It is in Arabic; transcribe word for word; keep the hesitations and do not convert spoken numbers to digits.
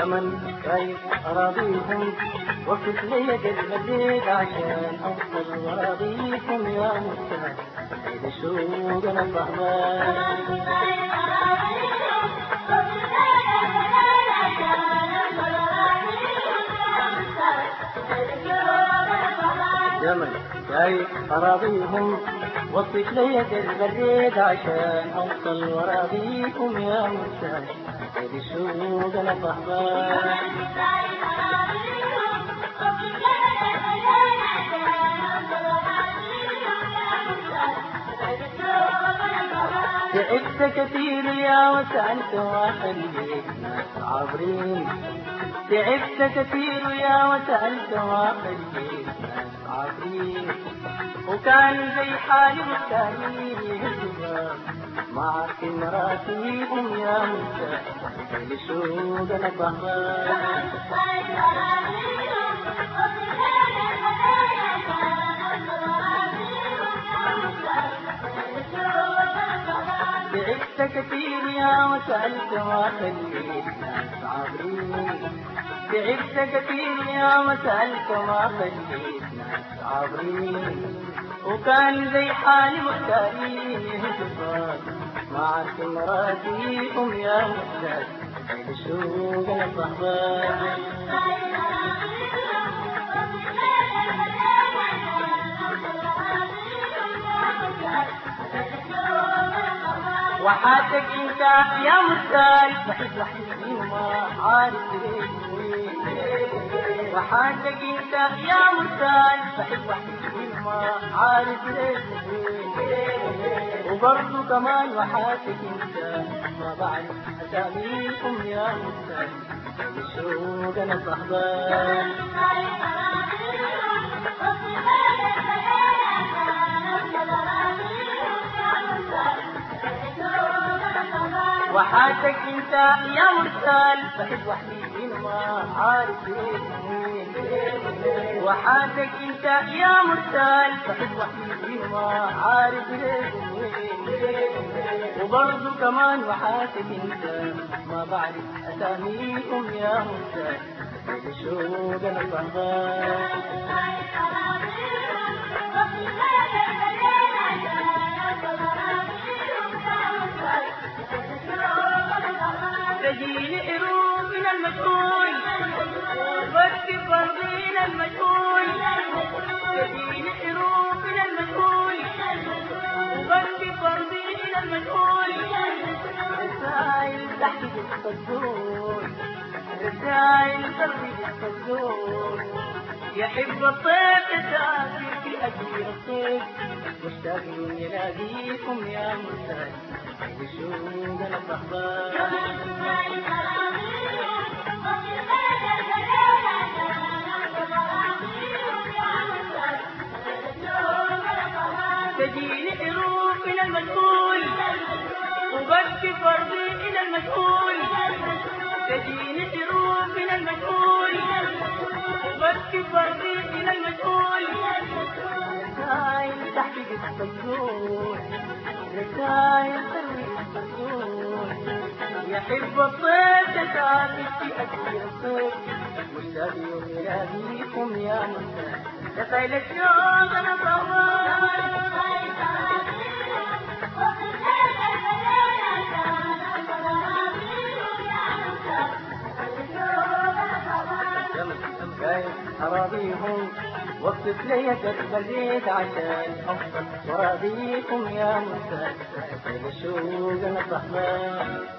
من خايف أراضيهم وقف لي قلب الليل عشان أوصل وراضيكم يا مستهل عيد الشوق أنا فهمان يا من خايف أراضيهم وقف لي قلب الليل عشان أوصل وراضيكم يا مستهل عيد الشوق أنا فهمان تعبت كثير يا وسألت وخليت ناس عابرين تعبت كثير يا وسألت وخليت ناس عابرين وكان زي حالي مستهين يهزها معك مراتيهم يا مستهل لشوق أنا فهمان تعبت كثير يا وسألت وخليت ناس عابرين تعبت كثير يا وسألت وخليت ناس عابرين وكان زي حالي مختارين يهجفات معك مراتيكم يا مستهل عيد الشوق أنا فهمان وحاتك انت يا مستهل بحب وحدي وما عارف ليه وحاتك انت يا مستهل بحب وحدي وما عارف ليه وبرضه كمان وحاتك انت ما بعرف اساميكم يا مستهل الشوق انا صهبان وحاتك انت يا مرسال بحب وحدي ما عارف مين وحاتك انت يا مرسال بحب وحدي ما عارف مين وبرضه كمان وحاتك انت ما بعرف اساميكم يا مرسال الشوق انا فهمان تجيني إروب من المجهول وبكي فرضين المجهول تجيني إروب من المجهول وبكي فرضين المجهول رسائل تحت الصدور رسائل تروي الصدور يحب الطيب يسافر في أجير الطيب مشتاق يلاقيكم يا مرسال الشوق أنا صهبان تجيني حروف إلى المجهول وبكي فرضي إلى المجهول تجيني حروف إلى المجهول وبكي فرضي إلى المجهول رسائل تحقق الصدور رسائل تروي الصدور يحب الطيب تسافر في أجير الصيف مشتاق يوم يلاقيكم يا مرسال رسائل الشوق أنا صهبان أراضيهم وقف لي درب البيت عشان أوصل وراضيكم يا مرسال الشوق أنا صهبان